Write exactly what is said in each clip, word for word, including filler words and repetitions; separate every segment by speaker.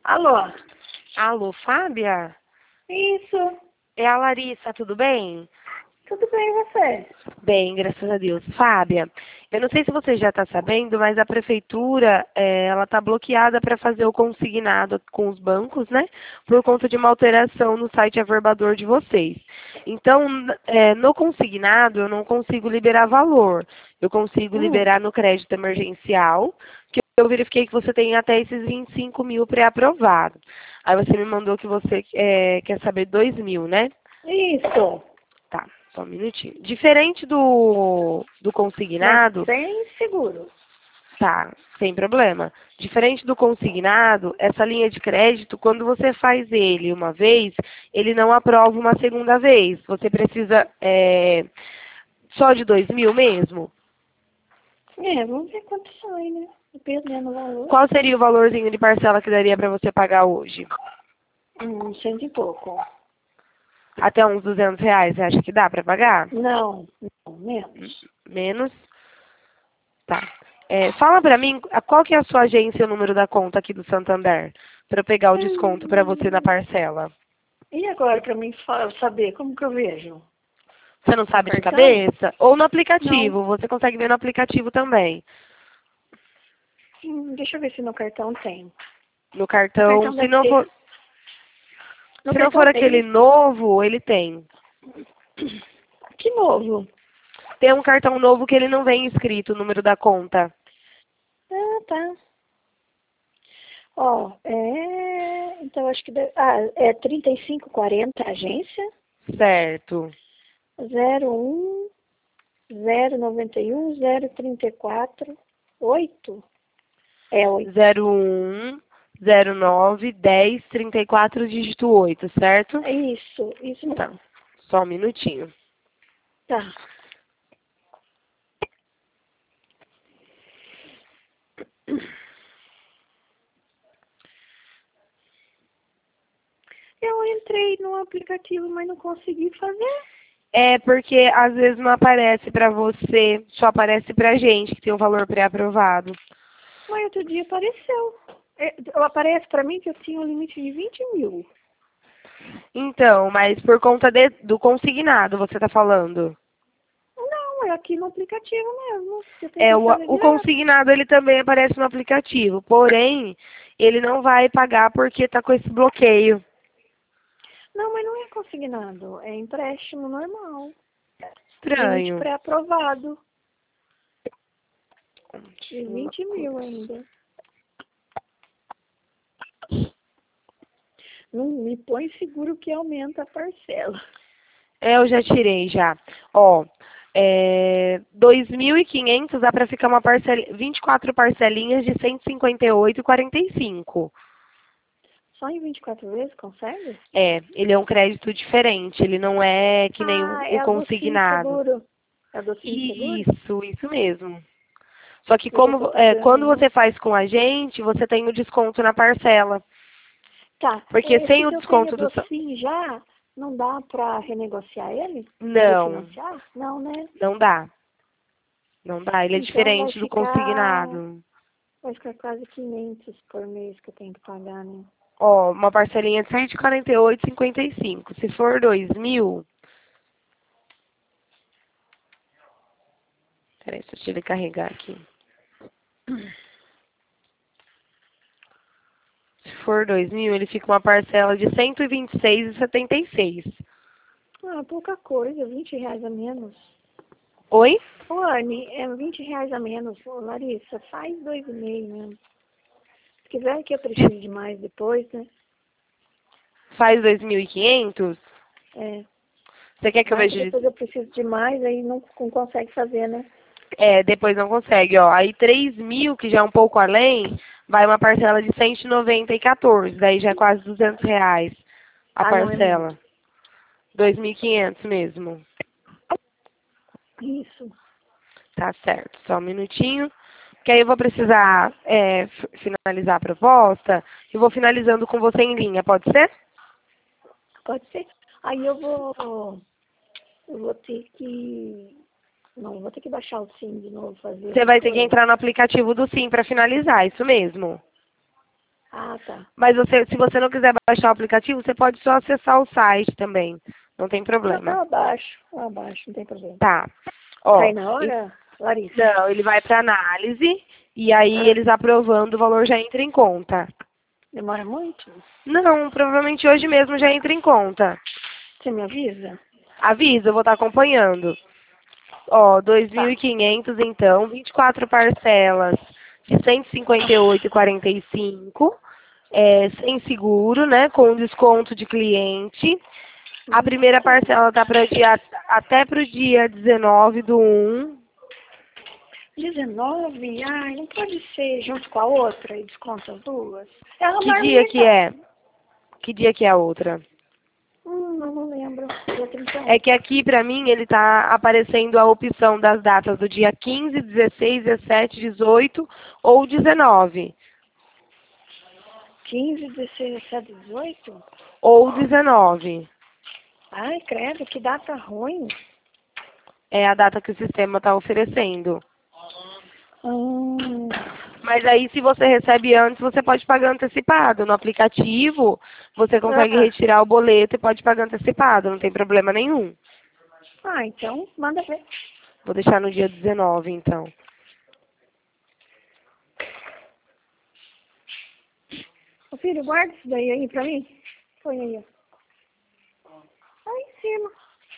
Speaker 1: Alô?
Speaker 2: Alô, Fábia?
Speaker 1: Isso.
Speaker 2: É a Larissa, tudo bem?
Speaker 1: Tudo bem, e você?
Speaker 2: Bem, graças a Deus. Fábia, eu não sei se você já está sabendo, mas a prefeitura, eh, ela está bloqueada para fazer o consignado com os bancos, né? Por conta de uma alteração no site averbador de vocês. Então, n- eh, no consignado, eu não consigo liberar valor. Eu consigo
Speaker 1: Hum.
Speaker 2: liberar no crédito emergencial, que eu verifiquei que você tem até esses vinte e cinco mil pré-aprovado. Aí você me mandou que você eh, quer saber dois mil, né?
Speaker 1: Isso.
Speaker 2: Tá, só um minutinho. Diferente do, do
Speaker 1: Mas
Speaker 2: consignado,
Speaker 1: sem seguro.
Speaker 2: tá, sem problema. Diferente do consignado, essa linha de crédito, quando você faz ele uma vez, ele não aprova uma segunda vez. Você precisa é, só de dois mil mesmo?
Speaker 1: É, vamos ver quanto sai, né? Dependendo do valor.
Speaker 2: Qual seria o valorzinho de parcela que daria para você pagar hoje?
Speaker 1: Hum, cento e pouco.
Speaker 2: Até uns duzentos reais, você acha que dá para pagar?
Speaker 1: Não, não, menos.
Speaker 2: Menos? Tá. É, fala pra mim, a- qual que é a sua agência e o número da conta aqui do Santander? Pra eu pegar o desconto pra você na
Speaker 1: Hum.
Speaker 2: parcela.
Speaker 1: E agora, pra mim fa- saber, como que eu vejo?
Speaker 2: Você não
Speaker 1: No
Speaker 2: sabe de
Speaker 1: cartão?
Speaker 2: cabeça? Ou no
Speaker 1: Não.
Speaker 2: aplicativo, você consegue ver no aplicativo também.
Speaker 1: Hum, deixa eu ver se no cartão tem.
Speaker 2: No
Speaker 1: No
Speaker 2: cartão,
Speaker 1: cartão
Speaker 2: se
Speaker 1: deve
Speaker 2: não
Speaker 1: ter.
Speaker 2: for,
Speaker 1: No
Speaker 2: se não
Speaker 1: cartão
Speaker 2: for aquele
Speaker 1: tem.
Speaker 2: novo, ele tem.
Speaker 1: Que novo.
Speaker 2: Tem um cartão novo que ele não vem escrito o número da conta.
Speaker 1: Ah, tá. Ó, é. Então acho que deve. Ah, é trinta e cinco quarenta agência.
Speaker 2: Certo.
Speaker 1: zero um zero noventa e um zero trinta e quatro oito. É oito.
Speaker 2: zero um zero nove dez trinta e quatro dígito oito, certo?
Speaker 1: É isso, isso
Speaker 2: Tá.
Speaker 1: mesmo.
Speaker 2: Só um minutinho.
Speaker 1: Tá. Eu entrei no aplicativo, mas não consegui fazer.
Speaker 2: É porque às vezes não aparece pra você, só aparece pra gente que tem um valor pré-aprovado.
Speaker 1: Mas outro dia apareceu. É, aparece pra mim que eu tinha um limite de vinte mil.
Speaker 2: Então, mas por conta de- do consignado, você tá falando?
Speaker 1: Não, é aqui no aplicativo mesmo. Eu
Speaker 2: É,
Speaker 1: tentei
Speaker 2: o,
Speaker 1: fazer
Speaker 2: o
Speaker 1: direto.
Speaker 2: consignado ele também aparece no aplicativo, porém, ele não vai pagar porque tá com esse bloqueio.
Speaker 1: Não, mas não é consignado. É empréstimo normal. Limite
Speaker 2: Estranho.
Speaker 1: pré-aprovado. De
Speaker 2: Deixa eu-
Speaker 1: vinte mil ainda. Não me põe seguro que aumenta a parcela.
Speaker 2: É, eu já tirei já. Ó, é, dois mil e quinhentos dá pra ficar uma parcela, vinte e quatro parcelinhas de cento e cinquenta e oito e quarenta e cinco.
Speaker 1: Só em vinte e quatro vezes consegue?
Speaker 2: É, ele é um crédito diferente, ele não é que nem o,
Speaker 1: Ah,
Speaker 2: o
Speaker 1: é a do Sim
Speaker 2: consignado.
Speaker 1: Seguro. É a do Sim Seguro?
Speaker 2: Isso, isso mesmo. Só que
Speaker 1: Eu já tô
Speaker 2: como é, quando
Speaker 1: pagando.
Speaker 2: você faz com a gente, você tem o desconto na parcela.
Speaker 1: Tá,
Speaker 2: Porque
Speaker 1: esse
Speaker 2: sem o
Speaker 1: que eu tenho
Speaker 2: desconto do...
Speaker 1: do
Speaker 2: sa-
Speaker 1: Sim já, não dá pra renegociar ele?
Speaker 2: Não,
Speaker 1: Refinanciar? Não, né?
Speaker 2: não dá. Não dá, ele é
Speaker 1: Então vai
Speaker 2: diferente do
Speaker 1: ficar,
Speaker 2: consignado.
Speaker 1: vai ficar quase quinhentos por mês que eu tenho que pagar, né?
Speaker 2: Ó, uma parcelinha de cento e quarenta e oito e cinquenta e cinco. Se for dois mil... Peraí, deixa ele carregar aqui. Se for dois mil, ele fica uma parcela de cento e vinte e seis e setenta e seis.
Speaker 1: Ah, pouca coisa, vinte reais a menos.
Speaker 2: Oi?
Speaker 1: Ô, Anne, é vinte reais a menos. Ô, Larissa, faz dois e meio mesmo. Se quiser que eu precise de mais depois, né?
Speaker 2: Faz dois mil e quinhentos?
Speaker 1: É.
Speaker 2: Você quer que eu
Speaker 1: Vai que
Speaker 2: veja?
Speaker 1: depois eu preciso de mais, aí não, não consegue fazer, né?
Speaker 2: É, depois não consegue, ó. Aí três mil, que já é um pouco além, vai uma parcela de cento e noventa e quatorze. Daí já é quase duzentos reais a
Speaker 1: Ah, não, é muito.
Speaker 2: parcela. dois mil e quinhentos mesmo.
Speaker 1: Isso.
Speaker 2: Tá certo. Só um minutinho. Que aí eu vou precisar é, f- finalizar a proposta e vou finalizando com você em linha, pode ser?
Speaker 1: Pode ser. Aí eu vou. Eu vou ter que. Não, eu vou ter que baixar o Sim de novo, fazer
Speaker 2: Você
Speaker 1: essas
Speaker 2: vai ter que
Speaker 1: coisas.
Speaker 2: entrar no aplicativo do Sim para finalizar, isso mesmo.
Speaker 1: Ah, tá.
Speaker 2: Mas você, se você não quiser baixar o aplicativo, você pode só acessar o site também. Não tem
Speaker 1: Não,
Speaker 2: problema.
Speaker 1: eu abaixo, eu abaixo, não tem problema.
Speaker 2: Tá. Ó,
Speaker 1: Cai na
Speaker 2: em-
Speaker 1: hora, Larissa?
Speaker 2: não, ele vai para análise e aí
Speaker 1: Ah,
Speaker 2: eles aprovando, o valor já entra em conta.
Speaker 1: demora muito?
Speaker 2: Não, provavelmente hoje mesmo já entra em conta.
Speaker 1: Você me avisa?
Speaker 2: Avisa, eu vou estar acompanhando. Ó, dois mil e
Speaker 1: Tá.
Speaker 2: quinhentos então, vinte e quatro parcelas de cento e cinquenta e oito e quarenta e cinco, é, sem seguro, né, com desconto de cliente. A primeira parcela tá para dia até para o dia dezenove do um.
Speaker 1: dezenove? Ai, não pode ser junto com a outra e desconta as duas? É a
Speaker 2: Que dia que
Speaker 1: marmita.
Speaker 2: é? Que dia que é a outra?
Speaker 1: Hum, eu não lembro. Dia trinta e um.
Speaker 2: É que aqui para mim ele tá aparecendo a opção das datas do dia quinze, dezesseis, dezessete, dezoito ou dezenove.
Speaker 1: quinze, dezesseis, dezessete, dezoito?
Speaker 2: Ou dezenove.
Speaker 1: Ai, credo, que data ruim.
Speaker 2: É a data que o sistema está oferecendo.
Speaker 1: Hum,
Speaker 2: Mas aí, se você recebe antes, você pode pagar antecipado. No aplicativo, você consegue
Speaker 1: ah,
Speaker 2: retirar o boleto e pode pagar antecipado. Não tem problema nenhum.
Speaker 1: ah, então, manda ver.
Speaker 2: Vou deixar no dia dezenove, então.
Speaker 1: Ô filho, guarda isso daí aí pra mim. Põe aí, ó. Aí em cima.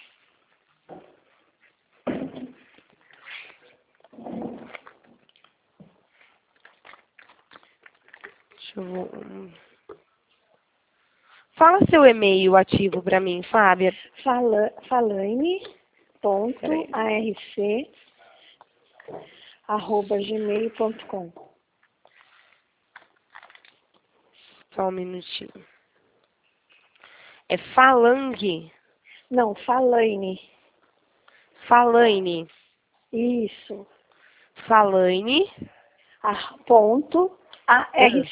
Speaker 2: Deixa eu... hum. Fala seu e-mail ativo para mim, Fábia.
Speaker 1: Fala, falane ponto
Speaker 2: Peraí.
Speaker 1: arc arroba gmail ponto com.
Speaker 2: Só um minutinho. É Falang.
Speaker 1: Não, falane.
Speaker 2: Falaine.
Speaker 1: Isso.
Speaker 2: Falaine.
Speaker 1: A, ponto arc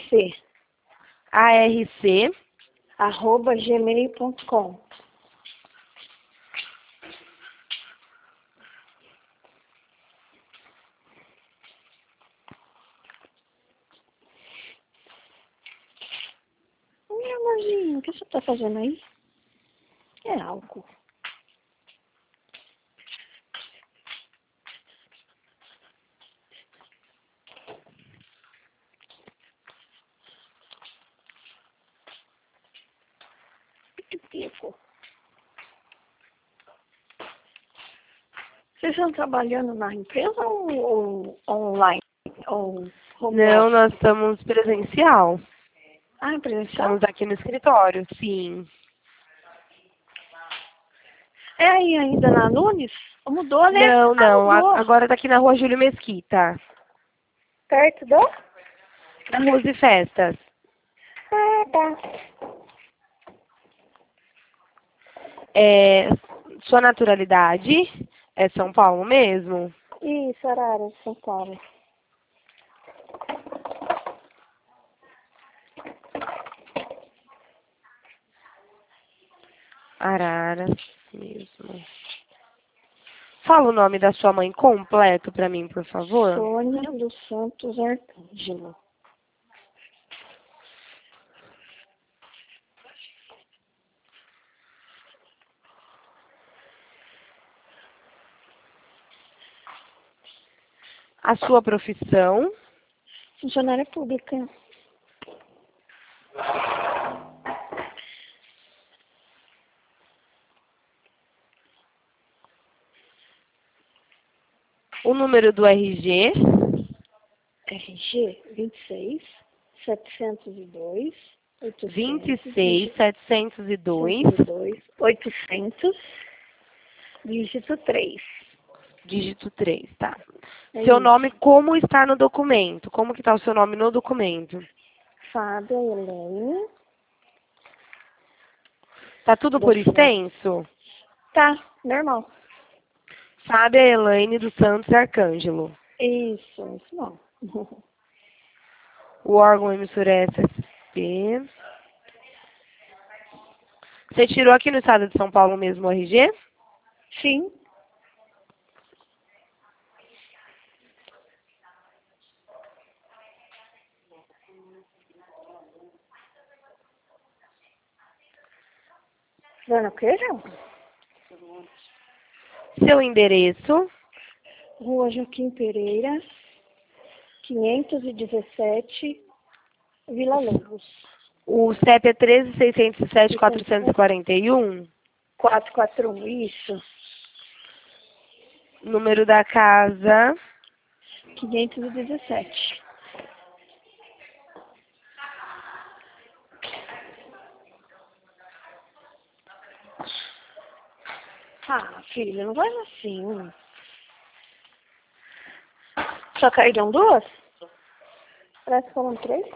Speaker 2: A R C.
Speaker 1: arroba gmail ponto com. Meu amorzinho, o que você tá fazendo aí? É álcool. Pico. Vocês estão trabalhando na empresa ou, ou online? Ou home
Speaker 2: Não,
Speaker 1: office?
Speaker 2: nós estamos presencial.
Speaker 1: Ah, é presencial?
Speaker 2: Estamos aqui no escritório, sim.
Speaker 1: É aí ainda na Nunes? Mudou, né?
Speaker 2: Não,
Speaker 1: Ah,
Speaker 2: não. a-
Speaker 1: mudou.
Speaker 2: Agora tá aqui na rua Júlio Mesquita.
Speaker 1: Perto do?
Speaker 2: Na Rua de Festas.
Speaker 1: Ah, tá.
Speaker 2: É, sua naturalidade é São Paulo mesmo?
Speaker 1: Isso, Arara, São Paulo.
Speaker 2: Araras mesmo. Fala o nome da sua mãe completo pra mim, por favor.
Speaker 1: Sônia dos Santos Arcângelo.
Speaker 2: A sua profissão.
Speaker 1: Funcionária pública.
Speaker 2: O número do R G.
Speaker 1: R G vinte e seis, setecentos e dois,
Speaker 2: vinte e
Speaker 1: oitocentos,
Speaker 2: seis, setecentos e dois,
Speaker 1: oitocentos, dígito três.
Speaker 2: dígito três, tá?
Speaker 1: É
Speaker 2: Seu
Speaker 1: isso.
Speaker 2: nome, como está no documento? Como que está o seu nome no documento?
Speaker 1: Fábia Helene
Speaker 2: Tá tudo
Speaker 1: dos
Speaker 2: por
Speaker 1: Santos.
Speaker 2: extenso?
Speaker 1: Tá, normal.
Speaker 2: Fábia Elaine dos Santos Arcângelo.
Speaker 1: Isso, isso não.
Speaker 2: O órgão emissor é S S P. Você tirou aqui no estado de São Paulo mesmo o R G?
Speaker 1: Sim. Dona Queijo?
Speaker 2: Seu endereço?
Speaker 1: Rua Joaquim Pereira, quinhentos e dezessete, Vila Lobos.
Speaker 2: O C E P é treze seiscentos e sete quatrocentos e quarenta e um?
Speaker 1: quatrocentos e quarenta e um, isso.
Speaker 2: Número da casa?
Speaker 1: quinhentos e dezessete. Ah, filha, não vai assim. Só caíram duas? Parece que foram três.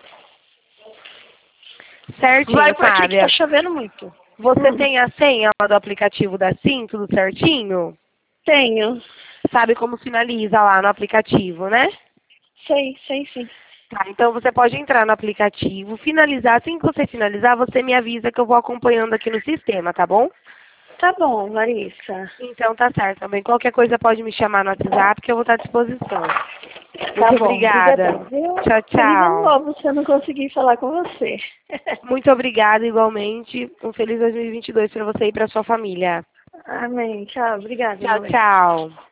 Speaker 2: Certinho,
Speaker 1: Vai por aqui que
Speaker 2: Fábia.
Speaker 1: tá chovendo muito.
Speaker 2: Você
Speaker 1: Hum.
Speaker 2: tem a senha lá do aplicativo da SIM, tudo certinho?
Speaker 1: Tenho.
Speaker 2: Sabe como finaliza lá no aplicativo, né?
Speaker 1: Sei, sei sim.
Speaker 2: Tá, então você pode entrar no aplicativo, finalizar. Assim que você finalizar, você me avisa que eu vou acompanhando aqui no sistema, tá bom?
Speaker 1: Tá bom, Larissa.
Speaker 2: Então tá certo também. Qualquer coisa pode me chamar no WhatsApp que eu vou estar à disposição.
Speaker 1: Tá
Speaker 2: Muito
Speaker 1: bom,
Speaker 2: obrigada.
Speaker 1: obrigadão, viu?
Speaker 2: Tchau,
Speaker 1: Feliz ano
Speaker 2: tchau.
Speaker 1: novo se eu não conseguir falar com você.
Speaker 2: Muito obrigada igualmente. Um feliz dois mil e vinte e dois para você e para sua família.
Speaker 1: Amém. Tchau, obrigada,
Speaker 2: Tchau,
Speaker 1: mãe.
Speaker 2: tchau.